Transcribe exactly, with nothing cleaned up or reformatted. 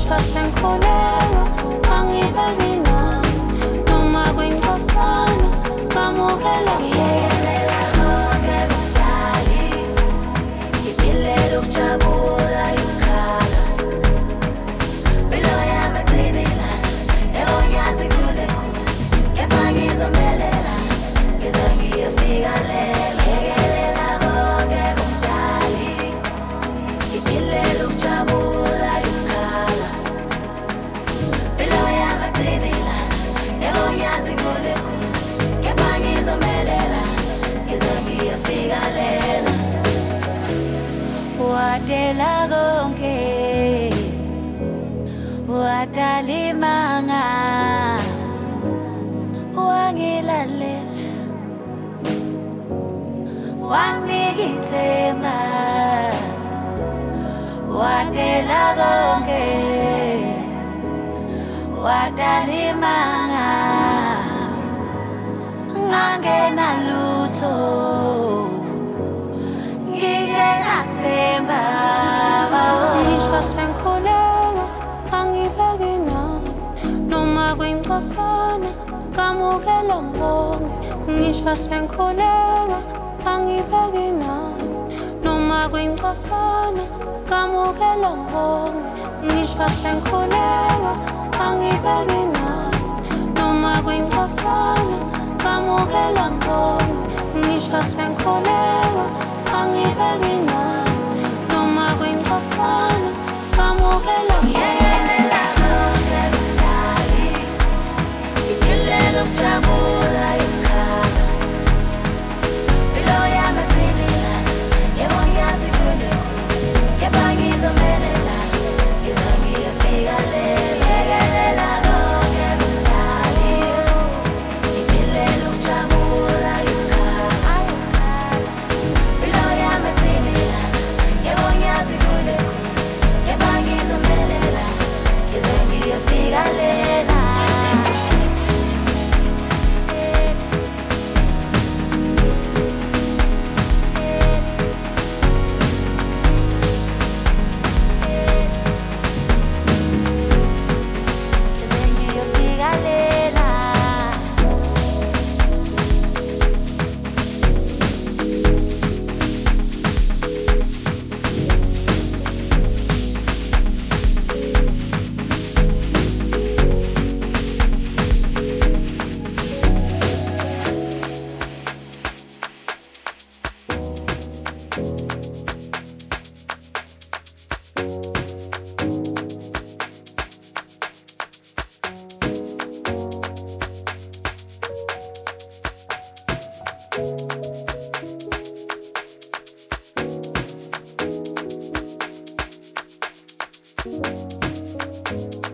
ngisho sengikhuleka angibeki nani noma kwincosana ngamukela Ngiyekelela konke kudali ngiphilela ukujabula yokukhala Impilo yami eqinilana yebo ngiyazi kule khulu kepha ngizomelela ngize ngiyofika lela Ngiyekelela konke kudali ngiphilela ukujabula yokukhala Impilo yami eqinilana yebo ngiyazi kule khulu kepha ngizomelela ngize ngiyofika lela wadela konke wadalimanga wangilalela wanginika ithemba wadela konke wadalimanga ngangena lutho ngingenathemba ngisho sengikhuleka angibeki nani noma kwincosana ngamukela ngibonge ngisho sengikhuleka angibeki nani noma kwincosana ngamukela ngibonge ngisho sengikhuleka angibeki nani noma kwincosana ngamukela ngibonge ngisho sengikhuleka angibeki nani noma kwincosana ngamukela Ngiyekelela konke kudali ngiphilela ukujabula yokukhala Impilo yami eqinilana yebo ngiyazi kule khulu kepha ngizomelela ngize ngiyofika lela Ngiyekelela konke kudali ngiphilela ukujabula yokukhala Impilo yami eqinilana yebo ngiyazi kule khulu kepha ngizomelela ngize ngiyofika lela ngize ngiyofika lela ngibonge